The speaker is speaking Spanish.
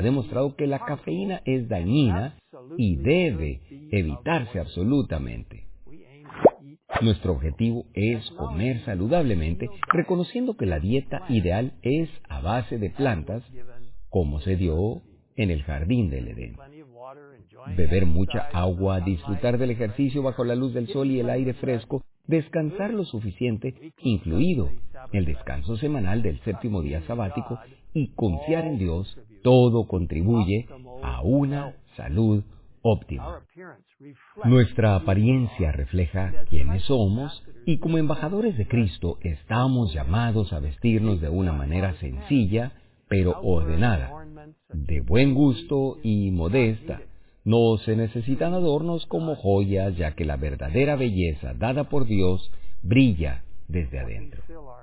ha demostrado que la cafeína es dañina y debe evitarse absolutamente. Nuestro objetivo es comer saludablemente, reconociendo que la dieta ideal es a base de plantas, como se dio en el jardín del Edén. Beber mucha agua, disfrutar del ejercicio bajo la luz del sol y el aire fresco, descansar lo suficiente, incluido el descanso semanal del séptimo día sabático, y confiar en Dios, todo contribuye a una salud óptima. Nuestra apariencia refleja quiénes somos y como embajadores de Cristo estamos llamados a vestirnos de una manera sencilla, pero ordenada, de buen gusto y modesta. No se necesitan adornos como joyas, ya que la verdadera belleza dada por Dios brilla desde adentro.